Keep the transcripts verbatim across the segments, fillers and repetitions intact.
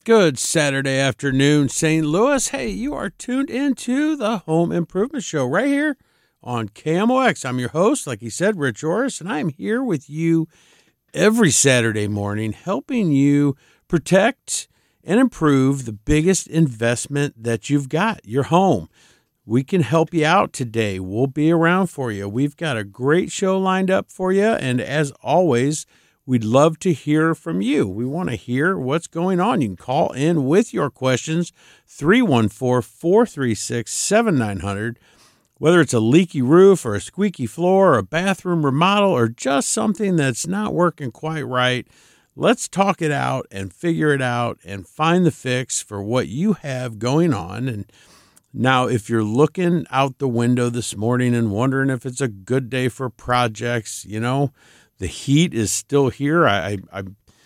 Good Saturday afternoon, Saint Louis. Hey, you are tuned into the Home Improvement Show right here on K M O X. I'm your host, like he said, Rich Orris, and I'm here with you every Saturday morning helping you protect and improve the biggest investment that you've got, your home. We can help you out today. We'll be around for you. We've got a great show lined up for you, and as always, we'd love to hear from you. We want to hear what's going on. You can call in with your questions, three one four, four three six, seven nine zero zero. Whether it's a leaky roof or a squeaky floor or a bathroom remodel or just something that's not working quite right, let's talk it out and figure it out and find the fix for what you have going on. And now, if you're looking out the window this morning and wondering if it's a good day for projects, you know, the heat is still here. I I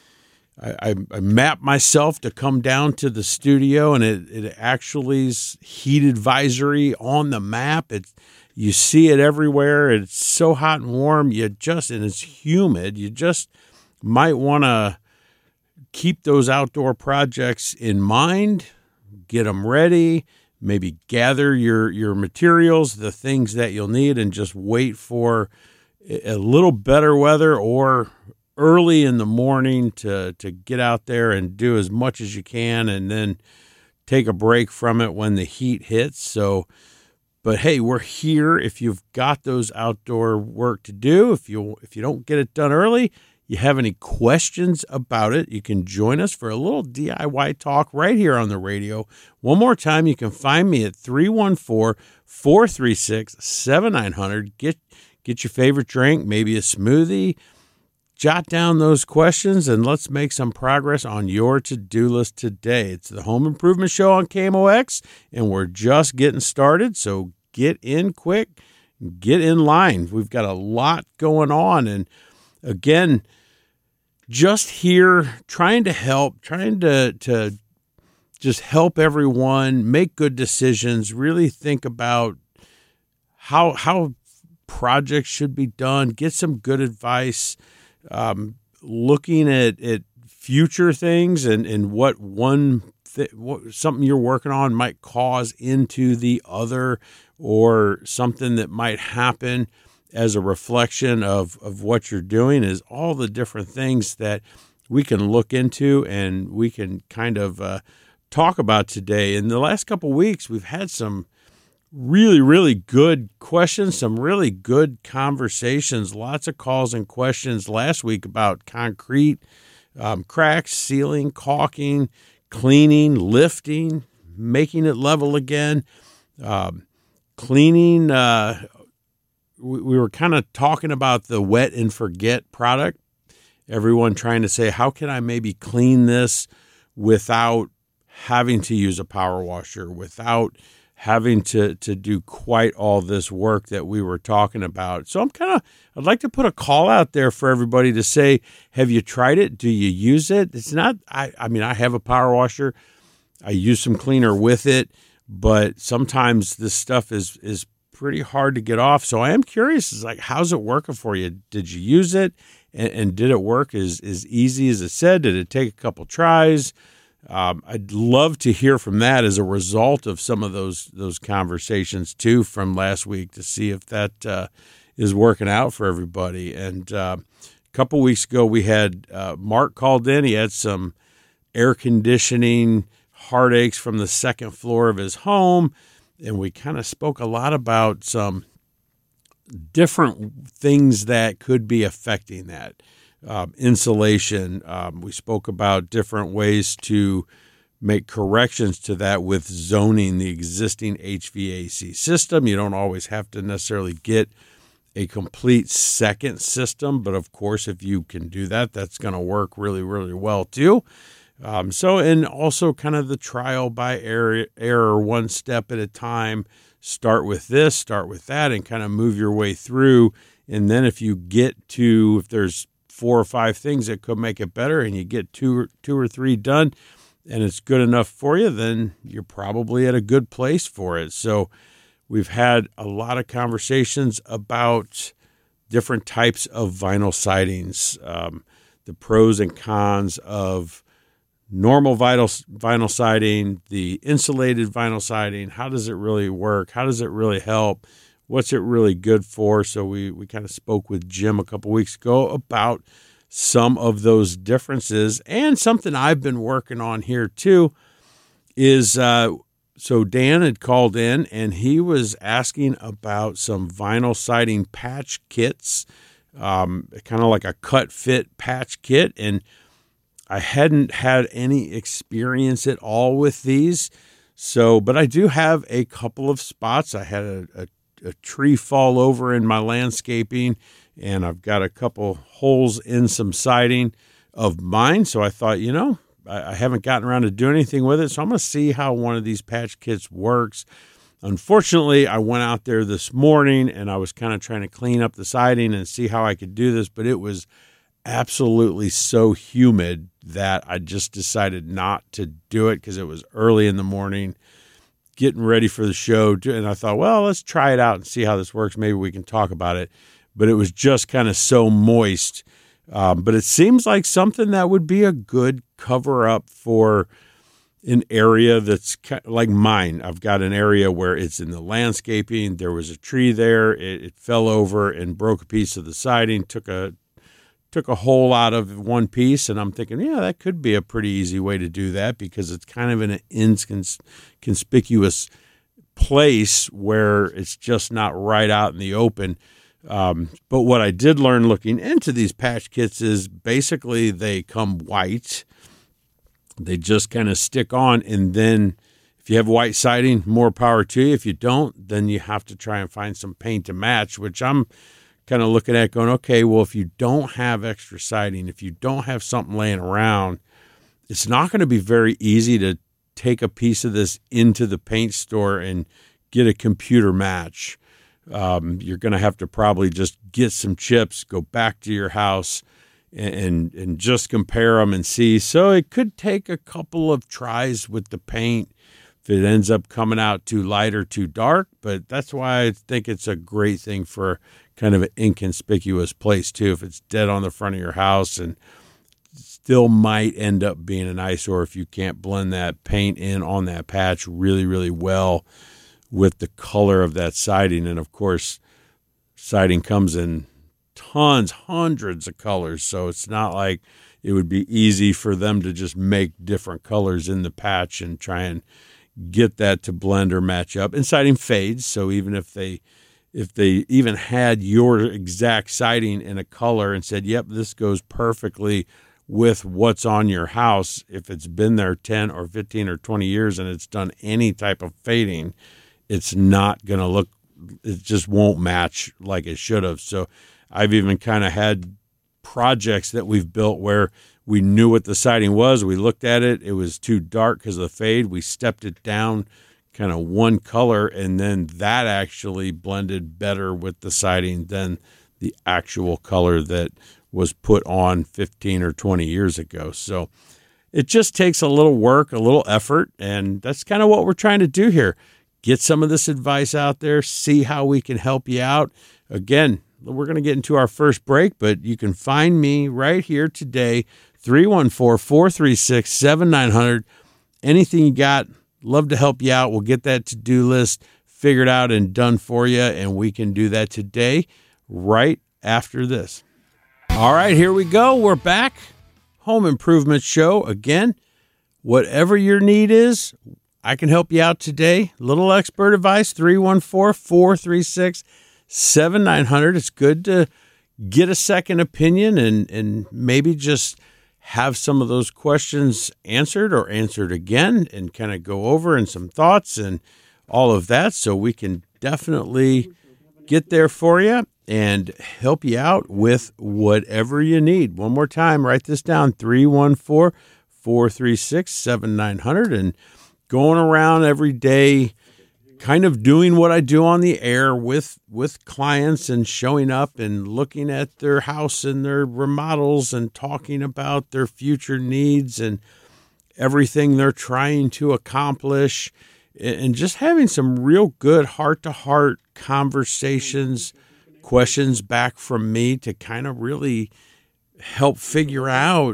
I, I mapped myself to come down to the studio, and it, it actually is heat advisory on the map. It's you see it everywhere. It's so hot and warm. You just and it's humid. You just might want to keep those outdoor projects in mind. Get them ready. Maybe gather your your materials, the things that you'll need, and just wait for a little better weather or early in the morning to, to get out there and do as much as you can and then take a break from it when the heat hits. So, but hey, we're here if you've got those outdoor work to do. If you if you don't get it done early, you have any questions about it, you can join us for a little D I Y talk right here on the radio. One more time, you can find me at three one four, four three six, seven nine zero zero. Get Get your favorite drink, maybe a smoothie. Jot down those questions, and let's make some progress on your to-do list today. It's the Home Improvement Show on K M O X, and we're just getting started, so get in quick, get in line. We've got a lot going on, and again, just here trying to help, trying to, to just help everyone make good decisions, really think about how how projects should be done, get some good advice, um, looking at, at future things and, and what one th- what, something you're working on might cause into the other, or something that might happen as a reflection of, of what you're doing, is all the different things that we can look into and we can kind of uh, talk about today. In the last couple of weeks, we've had some really, really good questions, some really good conversations, lots of calls and questions last week about concrete, um, cracks, sealing, caulking, cleaning, lifting, making it level again, um, cleaning. Uh, we, we were kind of talking about the wet and forget product. Everyone trying to say, how can I maybe clean this without having to use a power washer, without having to, to do quite all this work that we were talking about. So I'm kind of, I'd like to put a call out there for everybody to say, have you tried it? Do you use it? It's not, I, I mean, I have a power washer. I use some cleaner with it, but sometimes this stuff is, is pretty hard to get off. So I am curious, is like, how's it working for you? Did you use it? And, and did it work as, as easy as it said? Did it take a couple tries? Um, I'd love to hear from that as a result of some of those those conversations too from last week, to see if that uh, is working out for everybody. And uh, a couple weeks ago, we had uh, Mark called in. He had some air conditioning heartaches from the second floor of his home, and we kind of spoke a lot about some different things that could be affecting that. Um, insulation. Um, we spoke about different ways to make corrections to that with zoning the existing H V A C system. You don't always have to necessarily get a complete second system, but of course, if you can do that, that's going to work really, really well too. Um, so, and also kind of the trial by error, error, one step at a time. Start with this, start with that, and kind of move your way through. And then if you get to, if there's four or five things that could make it better, and you get two or, two or three done, and it's good enough for you, then you're probably at a good place for it. So we've had a lot of conversations about different types of vinyl sidings, um, the pros and cons of normal vinyl, vinyl siding, the insulated vinyl siding. How does it really work? How does it really help? What's it really good for? So we, we kind of spoke with Jim a couple weeks ago about some of those differences. And something I've been working on here too is, uh, so Dan had called in and he was asking about some vinyl siding patch kits, um, kind of like a cut fit patch kit. And I hadn't had any experience at all with these. So, but I do have a couple of spots. I had a, a, a tree fall over in my landscaping, and I've got a couple holes in some siding of mine. So I thought, you know, I, I haven't gotten around to doing anything with it. So I'm going to see how one of these patch kits works. Unfortunately, I went out there this morning and I was kind of trying to clean up the siding and see how I could do this, but it was absolutely so humid that I just decided not to do it because it was early in the morning, getting ready for the show. And I thought, well, let's try it out and see how this works. Maybe we can talk about it. But it was just kind of so moist. Um, but it seems like something that would be a good cover up for an area that's kind of like mine. I've got an area where it's in the landscaping. There was a tree there. It, it fell over and broke a piece of the siding, took a took a hole out of one piece. And I'm thinking, yeah, that could be a pretty easy way to do that because it's kind of in an inconspicuous place where it's just not right out in the open. Um, but what I did learn looking into these patch kits is basically they come white. They just kind of stick on. And then if you have white siding, more power to you. If you don't, then you have to try and find some paint to match, which I'm kind of looking at going, okay, well, if you don't have extra siding, if you don't have something laying around, it's not going to be very easy to take a piece of this into the paint store and get a computer match. Um, you're going to have to probably just get some chips, go back to your house, and and just compare them and see. So it could take a couple of tries with the paint if it ends up coming out too light or too dark. But that's why I think it's a great thing for kind of an inconspicuous place too. If it's dead on the front of your house and still might end up being an eyesore if you can't blend that paint in on that patch really, really well with the color of that siding. And of course, siding comes in tons, hundreds of colors. So it's not like it would be easy for them to just make different colors in the patch and try and get that to blend or match up. And siding fades. So even if they, if they even had your exact siding in a color and said, yep, this goes perfectly with what's on your house, if it's been there ten or fifteen or twenty years and it's done any type of fading, it's not going to look, it just won't match like it should have. So I've even kind of had projects that we've built where we knew what the siding was. We looked at it. It was too dark because of the fade. We stepped it down kind of one color, and then that actually blended better with the siding than the actual color that was put on fifteen or twenty years ago. So it just takes a little work, a little effort, and that's kind of what we're trying to do here. Get some of this advice out there, see how we can help you out. Again, we're going to get into our first break, but you can find me right here today, three one four, four three six, seven nine zero zero. Anything you got, love to help you out. We'll get that to-do list figured out and done for you, and we can do that today right after this. All right, here we go. We're back. Home Improvement Show again. Whatever your need is, I can help you out today. Little expert advice, three one four, four three six, seven nine zero zero. It's good to get a second opinion and, and maybe just have some of those questions answered or answered again and kind of go over and some thoughts and all of that. So we can definitely get there for you and help you out with whatever you need. One more time, write this down, three one four, four three six, seven nine zero zero. And going around every day, kind of doing what I do on the air with, with clients and showing up and looking at their house and their remodels and talking about their future needs and everything they're trying to accomplish, and just having some real good heart-to-heart conversations, questions back from me to kind of really help figure out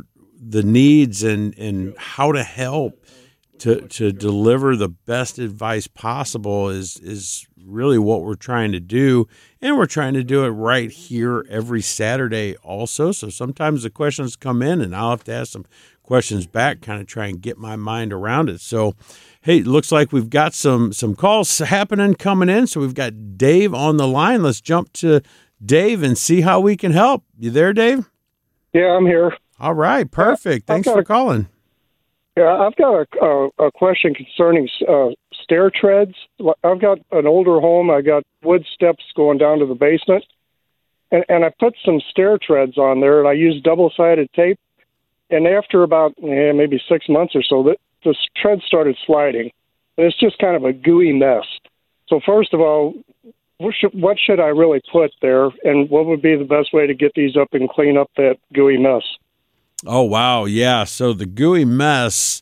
the needs and, and how to help to to deliver the best advice possible is is really what we're trying to do. And we're trying to do it right here every Saturday also. So sometimes the questions come in and I'll have to ask some questions back, kind of try and get my mind around it. So, hey, it looks like we've got some some calls happening coming in. So we've got Dave on the line. Let's jump to Dave and see how we can help. You there, Dave? Yeah, I'm here. All right, perfect. Thanks for a, calling. Yeah, I've got a, a, a question concerning uh, stair treads. I've got an older home. I got wood steps going down to the basement, and, and I put some stair treads on there, and I used double-sided tape. And after about eh, maybe six months or so, the, the tread started sliding, and it's just kind of a gooey mess. So first of all, what should, what should I really put there, and what would be the best way to get these up and clean up that gooey mess? Oh, wow. Yeah. So the gooey mess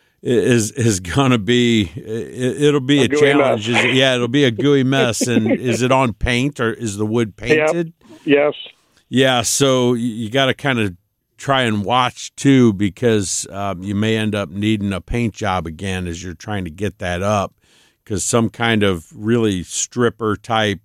is is going to be, it, it'll be a, a challenge. Is it, yeah, it'll be a gooey mess. And is it on paint or is the wood painted? Yep. Yes. Yeah. So you, you got to kind of try and watch too, because um, you may end up needing a paint job again as you're trying to get that up, because some kind of really stripper type,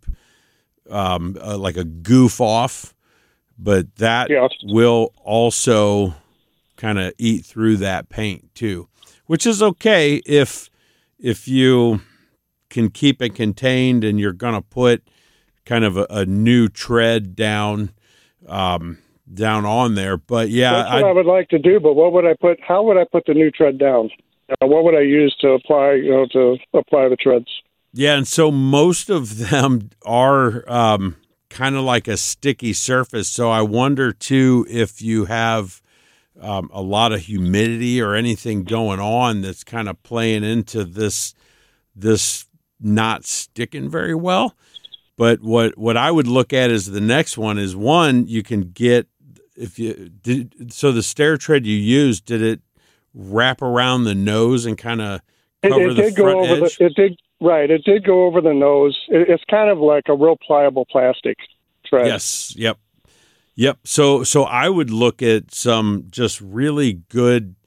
um, uh, like a goof off, but that yes. will also kind of eat through that paint too, which is okay if if you can keep it contained and you're going to put kind of a, a new tread down um, down on there. But yeah, that's what I, I would like to do. But what would I put? How would I put the new tread down? Uh, what would I use to apply? You know, to apply the treads. Yeah, and so most of them are. Um, kind of like a sticky surface. So I wonder too if you have um, a lot of humidity or anything going on that's kind of playing into this this not sticking very well. But what what I would look at is the next one is one you can get if you did. So the stair tread you used, did it wrap around the nose and kind of cover it, it the did front go over edge? The, it did. Right, it did go over the nose. It, it's kind of like a real pliable plastic tread. Yes, yep, yep. So, so I would look at some just really good,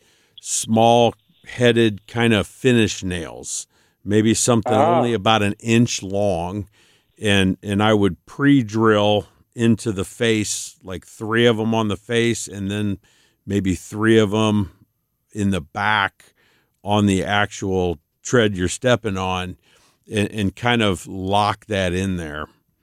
small-headed kind of finish nails, maybe something ah. only about an inch long, and and I would pre-drill into the face, like three of them on the face, and then maybe three of them in the back on the actual tread you're stepping on, and, and kind of lock that in there.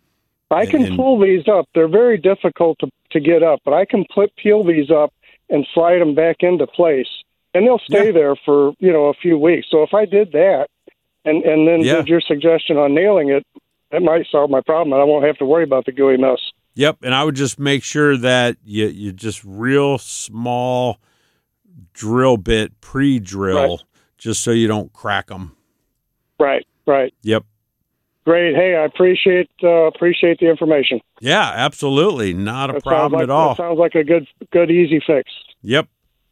I can and, pull these up. They're very difficult to, to get up, but I can put, peel these up and slide them back into place, and they'll stay yeah. there for, you know, a few weeks. So if I did that and, and then yeah. did your suggestion on nailing it, that might solve my problem, and I won't have to worry about the gooey mess. Yep, and I would just make sure that you, you just real small drill bit, pre-drill, right. just so you don't crack them. Right, right. Yep. Great. Hey, I appreciate uh, appreciate the information. Yeah, absolutely. Not a that problem like, at all. That sounds like a good, good, easy fix. Yep.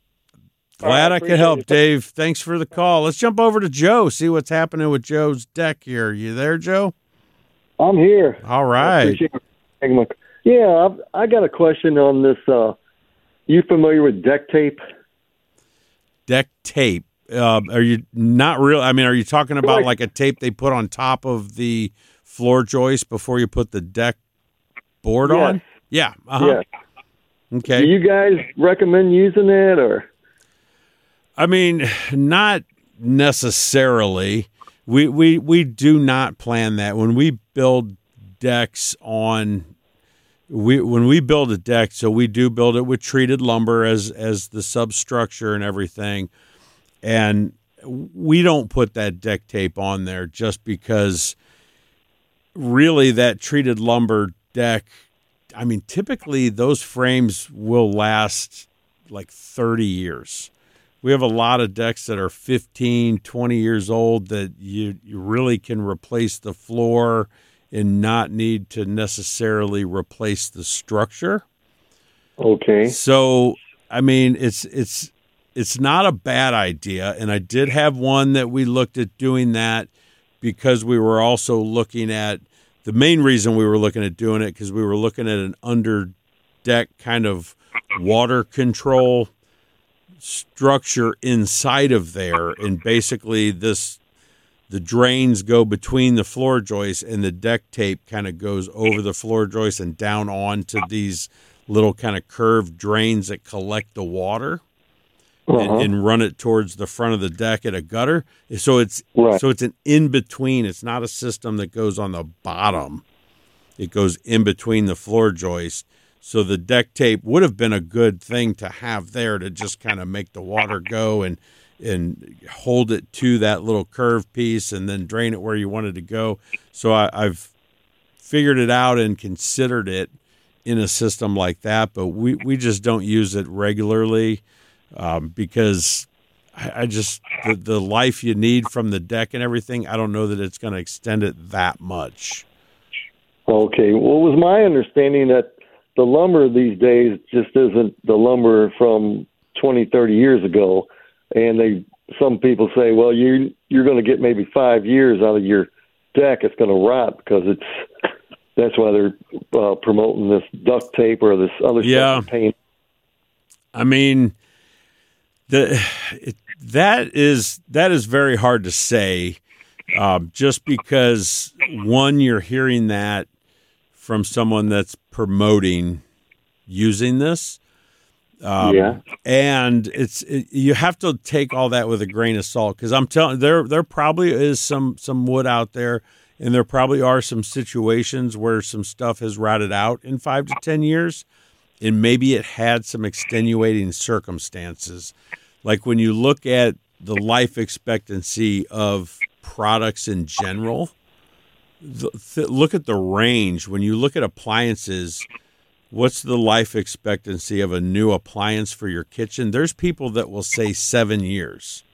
Glad right, I could help, it. Dave. Thanks for the call. Let's jump over to Joe, see what's happening with Joe's deck here. You there, Joe? I'm here. All right. Yeah, I've, I got a question on this. Uh, you familiar with deck tape? Deck tape. Uh, are you not real? I mean, are you talking about like, like a tape they put on top of the floor joist before you put the deck board yes. on? Yeah. Uh-huh. Yes. Okay. Do you guys recommend using it, or? I mean, not necessarily. We we we do not plan that when we build decks on. We when we build a deck, so we do build it with treated lumber as as the substructure and everything. And we don't put that deck tape on there just because really that treated lumber deck, I mean, typically those frames will last like thirty years. We have a lot of decks that are fifteen, twenty years old that you, you really can replace the floor and not need to necessarily replace the structure. Okay. So, I mean, it's it's it's not a bad idea. And I did have one that we looked at doing that because we were also looking at, the main reason we were looking at doing it because we were looking at an under deck kind of water control structure inside of there, and basically this the drains go between the floor joists, and the deck tape kind of goes over the floor joists and down onto these little kind of curved drains that collect the water. Uh-huh. And, and run it towards the front of the deck at a gutter. So it's right. so it's an in between. It's not a system that goes on the bottom. It goes in between the floor joist. So the deck tape would have been a good thing to have there to just kind of make the water go and and hold it to that little curved piece and then drain it where you want it to go. So I, I've figured it out and considered it in a system like that, but we, we just don't use it regularly. Um, because I, I just the, the life you need from the deck and everything, I don't know that it's going to extend it that much. Okay. Well, it was my understanding that the lumber these days just isn't the lumber from twenty, thirty years ago. And they some people say, well, you, you're going to get maybe five years out of your deck. It's going to rot because it's that's why they're uh, promoting this duct tape or this other yeah. stuff. Paint. I mean... The, it, that is that is very hard to say, um, just because, one, you're hearing that from someone that's promoting using this, um, yeah, and it's it, you have to take all that with a grain of salt, because I'm telling there there probably is some some wood out there, and there probably are some situations where some stuff has rotted out in five to ten years. And maybe it had some extenuating circumstances. Like when you look at the life expectancy of products in general, the, th- look at the range. When you look at appliances, what's the life expectancy of a new appliance for your kitchen? There's people that will say seven years.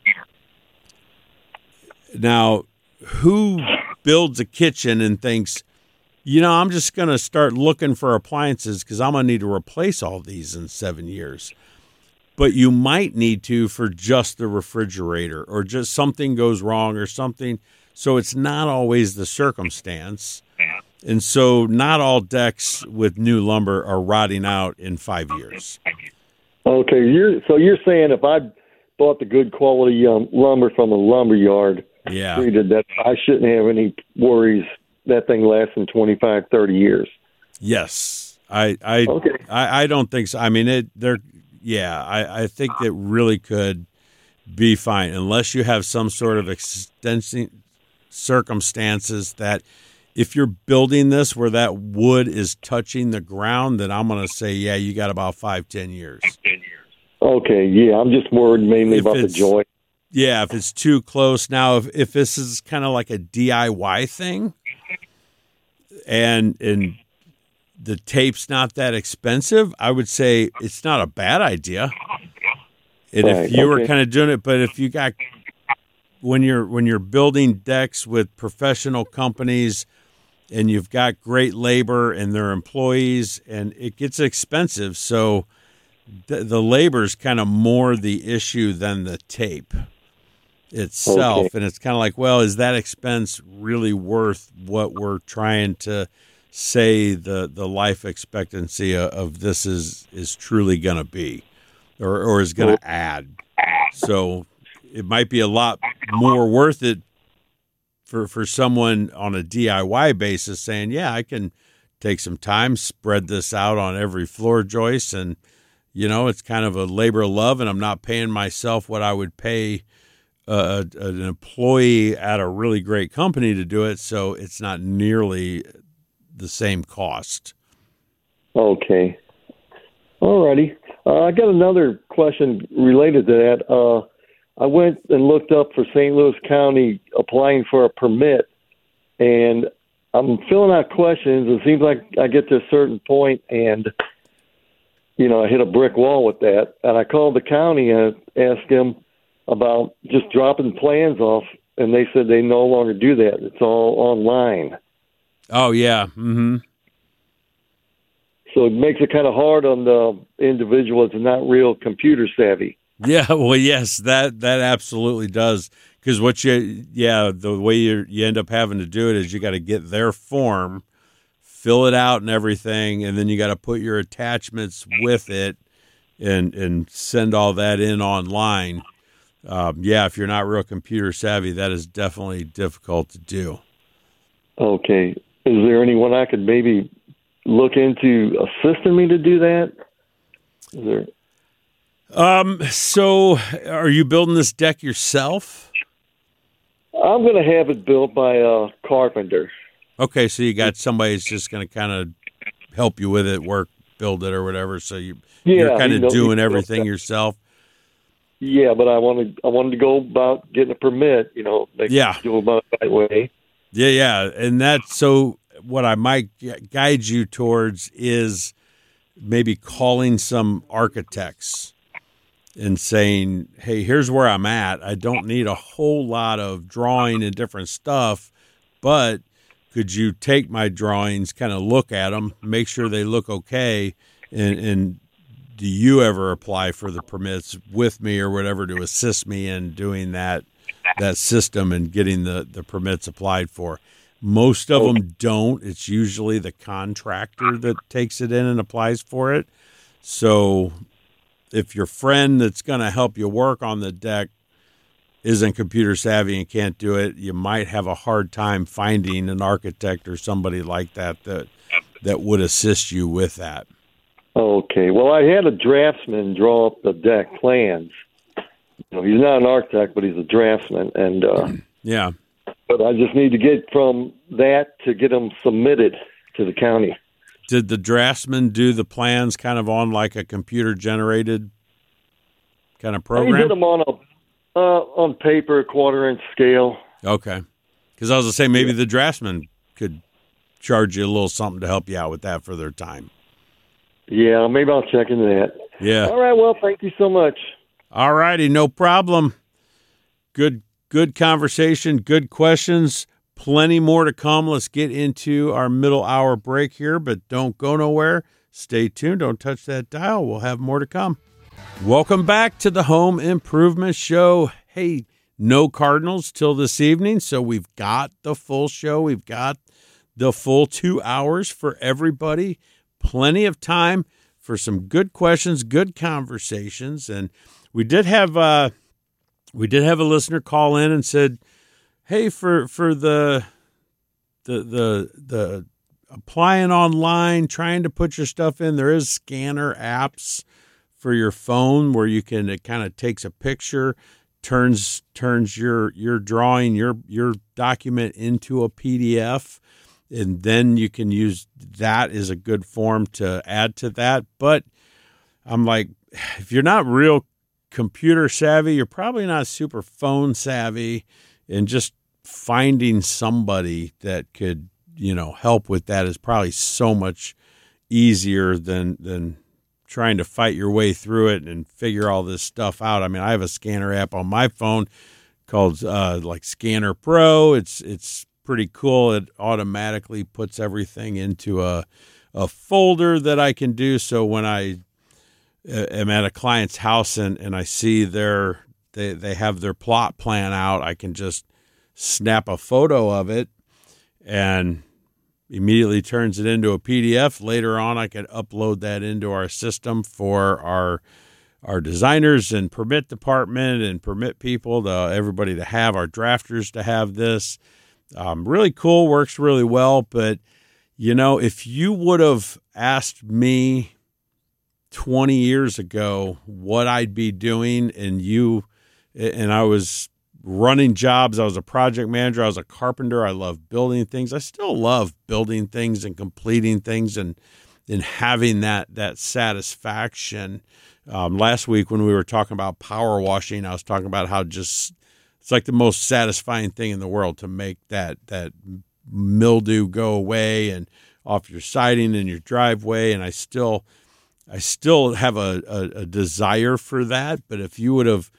Now, who builds a kitchen and thinks, you know, I'm just going to start looking for appliances because I'm going to need to replace all these in seven years. But you might need to for just the refrigerator, or just something goes wrong or something. So it's not always the circumstance. And so not all decks with new lumber are rotting out in five years. Okay, you're, so you're saying if I bought the good quality um, lumber from a lumber yard, yeah. treated that, I shouldn't have any worries that thing lasts in twenty-five, thirty years. Yes. I I, okay. I I don't think so. I mean, it they're yeah, I, I think it really could be fine unless you have some sort of extensive circumstances that if you're building this where that wood is touching the ground, then I'm going to say, yeah, you got about five, ten years. Okay, yeah, I'm just worried mainly if about the joint. Yeah, if it's too close. Now, if, if this is kind of like a D I Y thing, and and the tape's not that expensive, I would say it's not a bad idea. And right, if you okay. were kind of doing it, but if you got when you're when you're building decks with professional companies and you've got great labor and their employees, and it gets expensive, so the, the labor's kind of more the issue than the tape itself. Okay. And it's kind of like, well, is that expense really worth what we're trying to say the, the life expectancy of, of this is, is truly going to be, or, or is going to add? So it might be a lot more worth it for, for someone on a D I Y basis saying, yeah, I can take some time, spread this out on every floor joist, and, you know, it's kind of a labor of love, and I'm not paying myself what I would pay uh, an employee at a really great company to do it, so it's not nearly the same cost. Okay. All righty. Uh, I got another question related to that. Uh, I went and looked up for Saint Louis County applying for a permit, and I'm filling out questions. It seems like I get to a certain point and, you know, I hit a brick wall with that. And I called the county and asked them about just dropping plans off, and they said they no longer do that. It's all online. Oh, yeah. Mm-hmm. So it makes it kind of hard on the individual that's not real computer savvy. Yeah, well, yes, that that absolutely does. Because what you, yeah, the way you you end up having to do it is you got to get their form, fill it out and everything, and then you got to put your attachments with it, and and send all that in online. Um, yeah, if you're not real computer savvy, that is definitely difficult to do. Okay. Is there anyone I could maybe look into assisting me to do that? Is there? Um. So, are you building this deck yourself? I'm going to have it built by a carpenter. Okay, so you got somebody that's just going to kind of help you with it, work, build it, or whatever. So you Yeah, you're kind you of know, doing you everything know, yourself. Yeah, but I wanted I wanted to go about getting a permit. You know, make, Yeah. do it about the right way. Yeah, yeah, and that's so. What I might guide you towards is maybe calling some architects and saying, "Hey, here's where I'm at. I don't need a whole lot of drawing and different stuff, but could you take my drawings, kind of look at them, make sure they look okay, and, and do you ever apply for the permits with me or whatever to assist me in doing that that system and getting the, the permits applied for?" Most of them don't. It's usually the contractor that takes it in and applies for it. So if your friend that's going to help you work on the deck isn't computer savvy and can't do it, you might have a hard time finding an architect or somebody like that that, that would assist you with that. Okay. Well, I had a draftsman draw up the deck plans. You know, he's not an architect, but he's a draftsman, and uh, yeah. But I just need to get from that to get them submitted to the county. Did the draftsman do the plans kind of on like a computer generated kind of program? I did them on a uh, on paper, quarter inch scale. Okay, because I was gonna say maybe the draftsman could charge you a little something to help you out with that for their time. Yeah, maybe I'll check into that. Yeah. All right. Well, thank you so much. All righty, no problem. Good. Good conversation, good questions, plenty more to come. Let's get into our middle hour break here, but don't go nowhere. Stay tuned. Don't touch that dial. We'll have more to come. Welcome back to the Home Improvement Show. Hey, no Cardinals till this evening, so we've got the full show. We've got the full two hours for everybody. Plenty of time for some good questions, good conversations, and we did have... Uh, We did have a listener call in and said, "Hey, for for the the the the applying online, trying to put your stuff in, there is scanner apps for your phone where you can it kind of takes a picture, turns turns your your drawing, your your document into a P D F, and then you can use that as a good form to add to that." But I'm like, if you're not real computer savvy, you're probably not super phone savvy, and just finding somebody that could, you know, help with that is probably so much easier than than trying to fight your way through it and figure all this stuff out. I mean, I have a scanner app on my phone called uh, like Scanner Pro. It's it's pretty cool. It automatically puts everything into a a folder that I can do. So when I am at a client's house and, and I see their they, they have their plot plan out, I can just snap a photo of it and immediately turns it into a P D F. Later on, I could upload that into our system for our our designers and permit department and permit people, to everybody to have, our drafters to have this. Um, really cool, works really well. But, you know, if you would have asked me twenty years ago what I'd be doing, and you and I was running jobs, I was a project manager, I was a carpenter, I love building things. I still love building things and completing things and and having that that satisfaction. Um, last week when we were talking about power washing, I was talking about how just it's like the most satisfying thing in the world to make that that mildew go away and off your siding and your driveway. And I still I still have a, a, a desire for that, but if you would have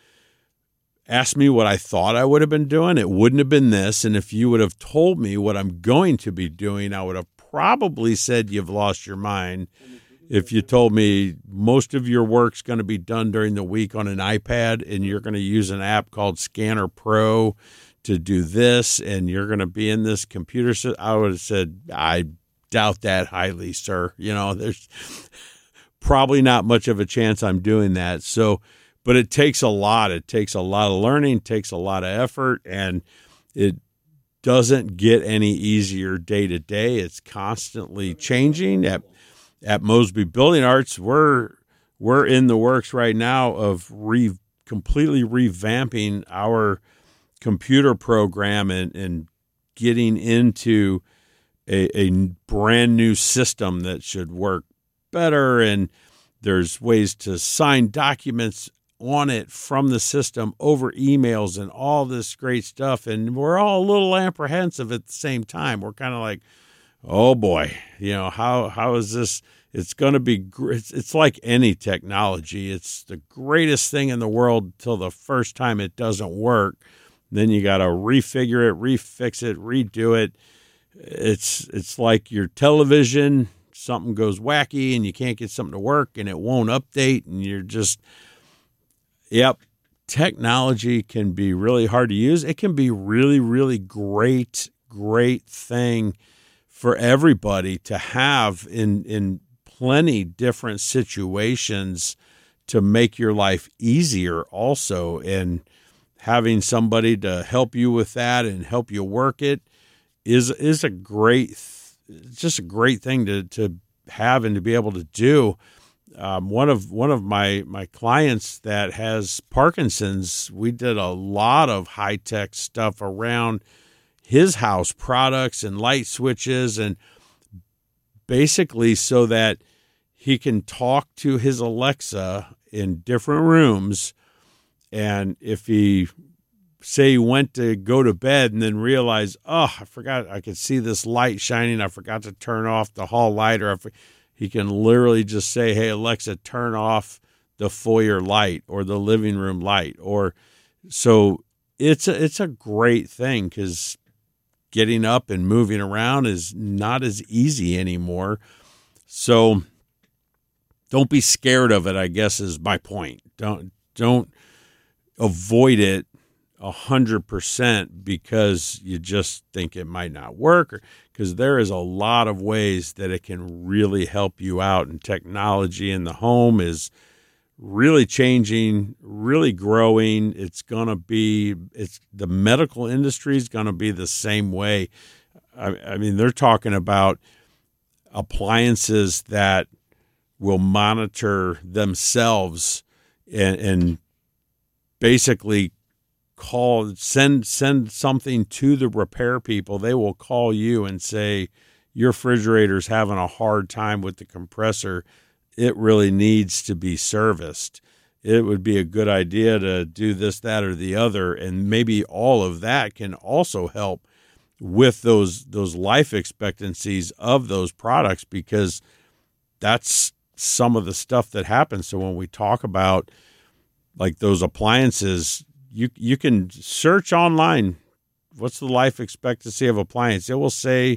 asked me what I thought I would have been doing, it wouldn't have been this. And if you would have told me what I'm going to be doing, I would have probably said you've lost your mind. If you told me most of your work's going to be done during the week on an iPad and you're going to use an app called Scanner Pro to do this and you're going to be in this computer system, I would have said, I doubt that highly, sir. You know, there's... probably not much of a chance I'm doing that. So, but it takes a lot. It takes a lot of learning, it takes a lot of effort, and it doesn't get any easier day to day. It's constantly changing. At at Mosby Building Arts, we're we're in the works right now of re completely revamping our computer program and, and getting into a, a brand new system that should work better. And there's ways to sign documents on it from the system over emails and all this great stuff. And we're all a little apprehensive at the same time. We're kind of like, oh boy, you know, how, how is this? It's going to be, it's, it's like any technology. It's the greatest thing in the world till the first time it doesn't work. Then you got to refigure it, refix it, redo it. It's, it's like your television, something goes wacky and you can't get something to work and it won't update and you're just, yep, technology can be really hard to use. It can be really, really great, great thing for everybody to have in in plenty different situations to make your life easier also. And having somebody to help you with that and help you work it is is a great, just a great thing to to have and to be able to do. Um, one of one of my, my clients that has Parkinson's, we did a lot of high-tech stuff around his house, products and light switches, and basically so that he can talk to his Alexa in different rooms. And if he, say he went to go to bed and then realized, oh, I forgot, I could see this light shining, I forgot to turn off the hall light, or I forgot, he can literally just say, hey, Alexa, turn off the foyer light or the living room light. Or so it's a, it's a great thing because getting up and moving around is not as easy anymore. So don't be scared of it, I guess, is my point. Don't, don't avoid it a hundred percent because you just think it might not work, or because there is a lot of ways that it can really help you out. And technology in the home is really changing, really growing. It's going to be, it's the medical industry is going to be the same way. I, I mean, they're talking about appliances that will monitor themselves and, and basically call, send, send something to the repair people. They will call you and say, your refrigerator's having a hard time with the compressor. It really needs to be serviced. It would be a good idea to do this, that, or the other. And maybe all of that can also help with those, those life expectancies of those products, because that's some of the stuff that happens. So when we talk about like those appliances, You you can search online, what's the life expectancy of appliance? It will say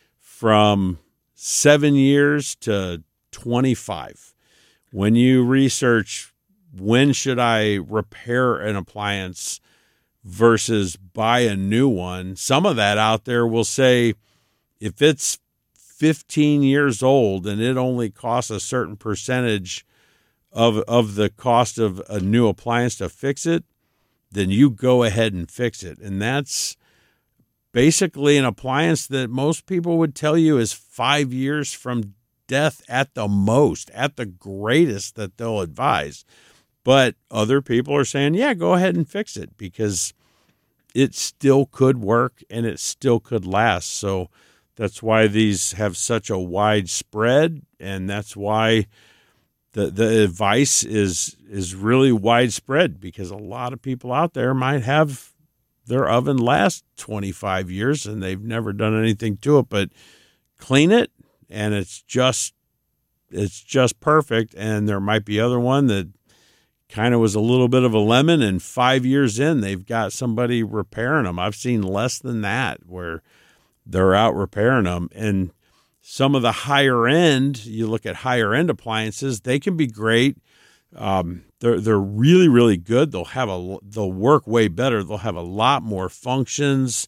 from seven years to twenty-five. When you research when should I repair an appliance versus buy a new one, some of that out there will say if it's fifteen years old and it only costs a certain percentage of of the cost of a new appliance to fix it, then you go ahead and fix it. And that's basically an appliance that most people would tell you is five years from death at the most, at the greatest that they'll advise. But other people are saying, yeah, go ahead and fix it because it still could work and it still could last. So that's why these have such a wide spread, and that's why The the advice is is really widespread, because a lot of people out there might have their oven last twenty-five years and they've never done anything to it but clean it, and it's just it's just perfect. And there might be other one that kind of was a little bit of a lemon, and five years in they've got somebody repairing them. I've seen less than that where they're out repairing them. And some of the higher end, you look at higher end appliances, they can be great. Um, they're they're really really good. They'll have a they'll work way better. They'll have a lot more functions.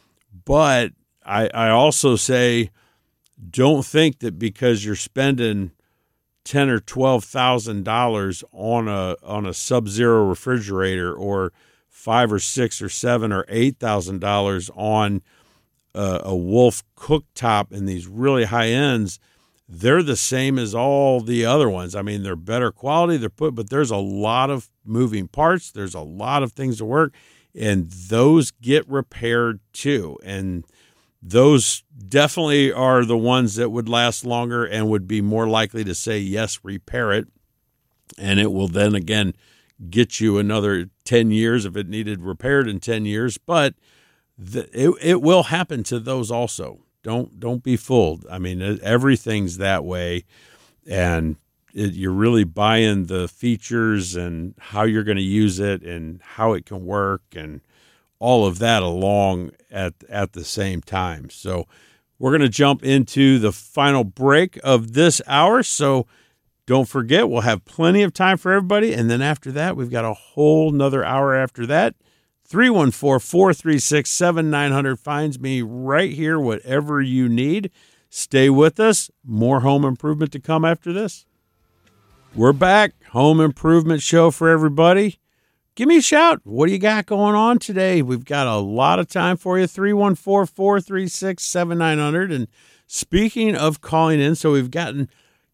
But I I also say, don't think that because you're spending ten or twelve thousand dollars on a on a Sub-Zero refrigerator, or five or six or seven or eight thousand dollars on a, a Wolf cooktop in these really high ends, they're the same as all the other ones. I mean, they're better quality, they're put, but there's a lot of moving parts. There's a lot of things to work, and those get repaired too. And those definitely are the ones that would last longer and would be more likely to say, yes, repair it. And it will then again get you another ten years if it needed repaired in ten years. But the, it, it will happen to those also. Don't don't be fooled. I mean, everything's that way, and it, you're really buying the features and how you're going to use it and how it can work and all of that along at at the same time. So we're going to jump into the final break of this hour. So don't forget, we'll have plenty of time for everybody, and then after that, we've got a whole nother hour after that. three one four, four three six, seven nine zero zero finds me right here, whatever you need. Stay with us. More home improvement to come after this. We're back. Home improvement show for everybody. Give me a shout. What do you got going on today? We've got a lot of time for you. three one four, four three six, seven nine zero zero. And speaking of calling in, so we've gotten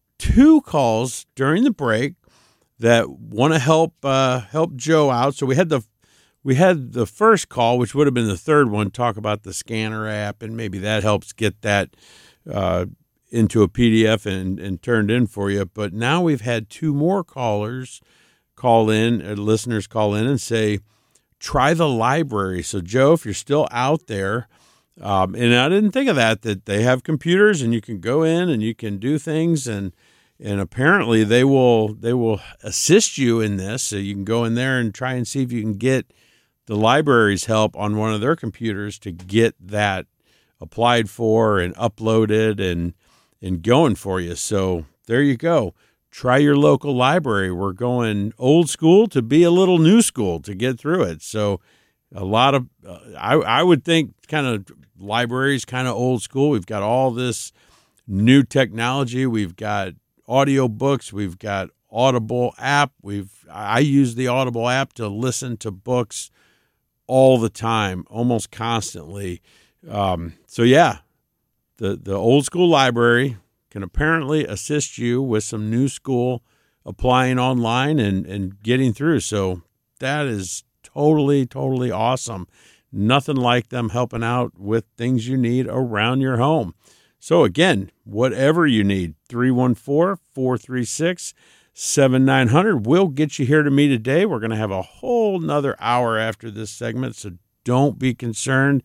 two calls during the break that want to help uh, help Joe out. So we had the We had the first call, which would have been the third one, talk about the scanner app, and maybe that helps get that uh, into a P D F and, and turned in for you. But now we've had two more callers call in, uh, listeners call in and say, try the library. So, Joe, if you're still out there, um, and I didn't think of that, that they have computers and you can go in and you can do things, and And apparently they will they will assist you in this. So you can go in there and try and see if you can get the library's help on one of their computers to get that applied for and uploaded and and going for you. So there you go. Try your local library. We're going old school to be a little new school to get through it. So a lot of, uh, I, I would think kind of libraries, kind of old school. We've got all this new technology. We've got audio books. We've got Audible app. We've I use the Audible app to listen to books all the time, almost constantly. Um, so yeah, the the old school library can apparently assist you with some new school applying online and, and getting through. So that is totally, totally awesome. Nothing like them helping out with things you need around your home. So again, whatever you need, three one four, four three six, seven nine zero zero will get you here to me today. We're going to have a whole nother hour after this segment, so don't be concerned.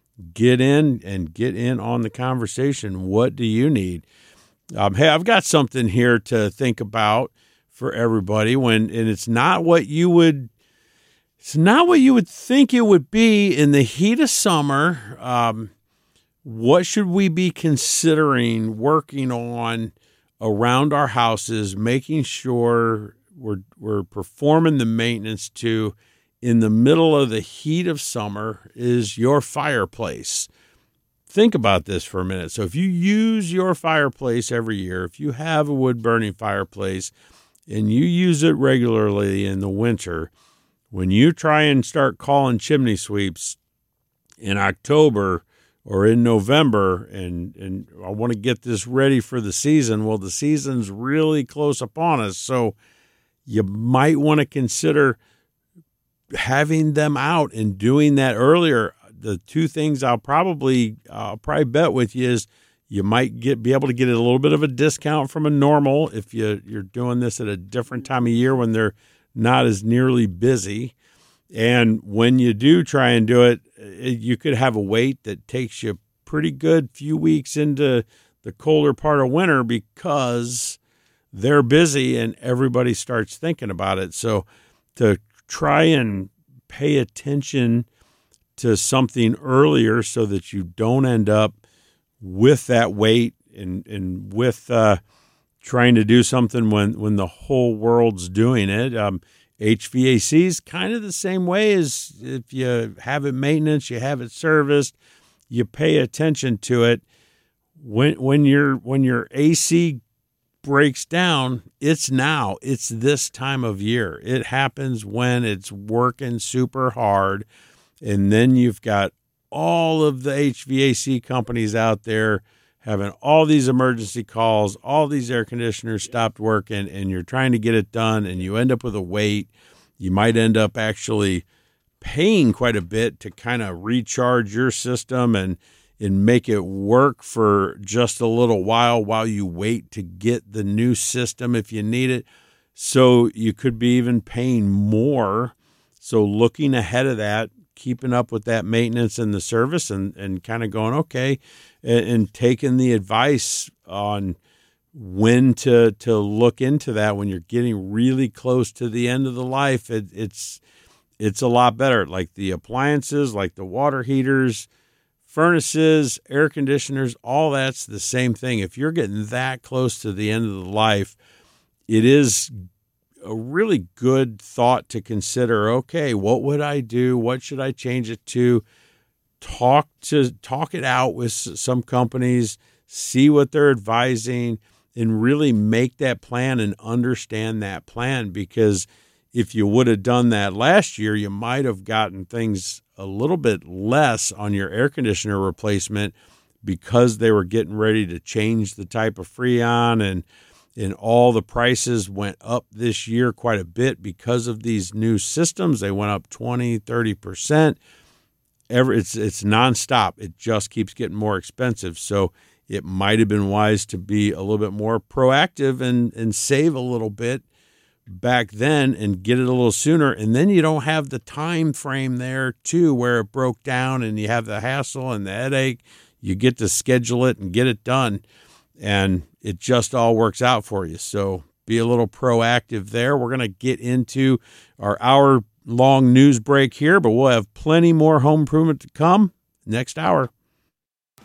Get in and get in on the conversation. What do you need? Um, hey, I've got something here to think about for everybody. When and it's not what you would, it's not what you would think it would be in the heat of summer. Um, What should we be considering working on around our houses, making sure we're we're performing the maintenance to in the middle of the heat of summer is your fireplace. Think about this for a minute. So if you use your fireplace every year, if you have a wood-burning fireplace and you use it regularly in the winter, when you try and start calling chimney sweeps in October or in November, and, and I want to get this ready for the season. Well, the season's really close upon us, so you might want to consider having them out and doing that earlier. The two things I'll probably I'll probably bet with you is you might get be able to get a little bit of a discount from a normal if you, you're doing this at a different time of year when they're not as nearly busy. And when you do try and do it, you could have a wait that takes you pretty good few weeks into the colder part of winter because they're busy and everybody starts thinking about it. So to try and pay attention to something earlier so that you don't end up with that wait and, and with uh, trying to do something when, when the whole world's doing it. Um, H V A C is kind of the same way as if you have it maintenance, you have it serviced, you pay attention to it. When when your when your A C breaks down, it's now. It's this time of year. It happens when it's working super hard, and then you've got all of the H V A C companies out there having all these emergency calls, all these air conditioners stopped working, and you're trying to get it done, and you end up with a wait. You might end up actually paying quite a bit to kind of recharge your system and and make it work for just a little while while you wait to get the new system if you need it. So you could be even paying more. So looking ahead of that, keeping up with that maintenance and the service, and, and kind of going, okay, and, and taking the advice on when to to look into that when you're getting really close to the end of the life. It, it's it's a lot better. Like the appliances, like the water heaters, furnaces, air conditioners, all that's the same thing. If you're getting that close to the end of the life, it is a really good thought to consider, okay, what would I do? What should I change it to? Talk to talk it out with some companies, see what they're advising, and really make that plan and understand that plan. Because if you would have done that last year, you might have gotten things a little bit less on your air conditioner replacement because they were getting ready to change the type of Freon, and and all the prices went up this year quite a bit because of these new systems. They went up twenty, thirty percent. Every, it's, it's nonstop. It just keeps getting more expensive. So it might have been wise to be a little bit more proactive and, and save a little bit back then and get it a little sooner. And then you don't have the time frame there too where it broke down and you have the hassle and the headache. You get to schedule it and get it done, and it just all works out for you. So be a little proactive there. We're going to get into our hour long news break here, but we'll have plenty more home improvement to come next hour.